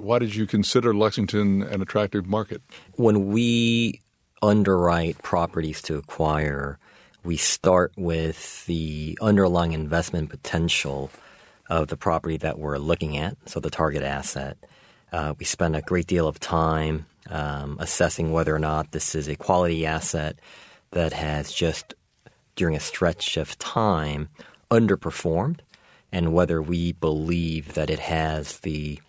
Why did you consider Lexington an attractive market? When we underwrite properties to acquire, we start with the underlying investment potential of the property that we're looking at, so the target asset. We spend a great deal of time assessing whether or not this is a quality asset that has just, during a stretch of time, underperformed, and whether we believe that it has the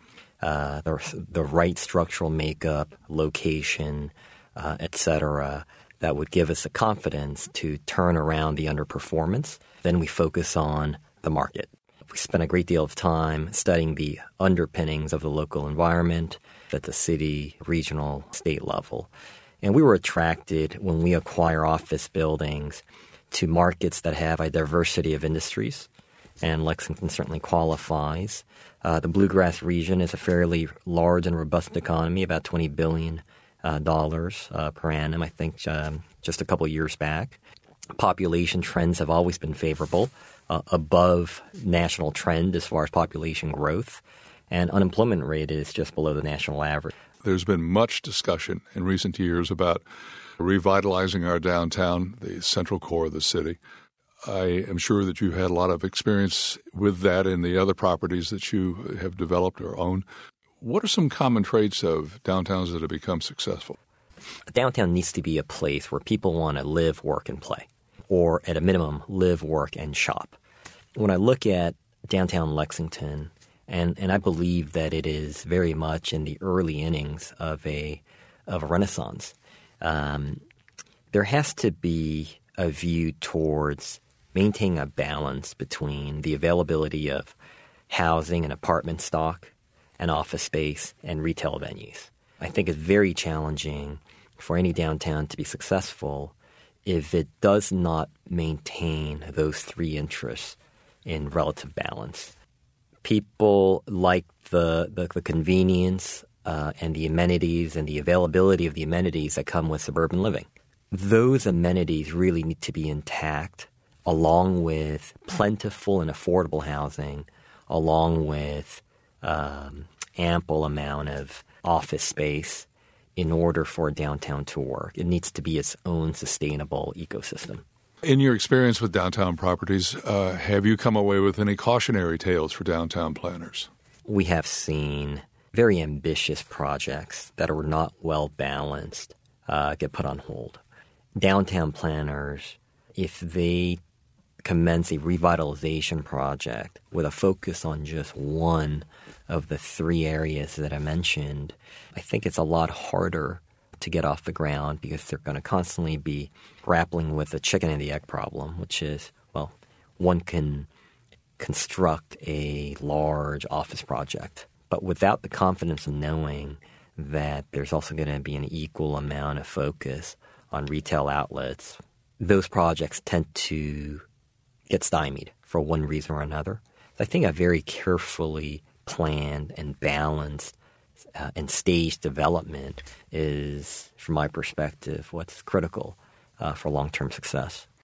right structural makeup, location, et cetera, that would give us the confidence to turn around the underperformance. Then we focus on the market. We spent a great deal of time studying the underpinnings of the local environment at the city, regional, state level. And we were attracted, when we acquire office buildings, to markets that have a diversity of industries, and Lexington certainly qualifies. The Bluegrass region is a fairly large and robust economy, about $20 billion per annum, I think, just a couple of years back. Population trends have always been favorable, above national trend as far as population growth, and unemployment rate is just below the national average. There's been much discussion in recent years about revitalizing our downtown, the central core of the city. I am sure that you've had a lot of experience with that in the other properties that you have developed or own. What are some common traits of downtowns that have become successful? A downtown needs to be a place where people want to live, work, and play, or at a minimum, live, work, and shop. When I look at downtown Lexington, and I believe that it is very much in the early innings of a renaissance, there has to be a view towards maintaining a balance between the availability of housing and apartment stock and office space and retail venues. I think it's very challenging for any downtown to be successful if it does not maintain those three interests in relative balance. People like the convenience and the amenities and the availability of the amenities that come with suburban living. Those amenities really need to be intact, along with plentiful and affordable housing, along with ample amount of office space in order for downtown to work. It needs to be its own sustainable ecosystem. In your experience with downtown properties, have you come away with any cautionary tales for downtown planners? We have seen very ambitious projects that are not well balanced get put on hold. Downtown planners, if they commence a revitalization project with a focus on just one of the three areas that I mentioned, I think it's a lot harder to get off the ground because they're going to constantly be grappling with the chicken and the egg problem, which is, well, one can construct a large office project, but without the confidence of knowing that there's also going to be an equal amount of focus on retail outlets, those projects tend to get stymied for one reason or another. I think a very carefully planned and balanced and staged development is, from my perspective, what's critical for long-term success.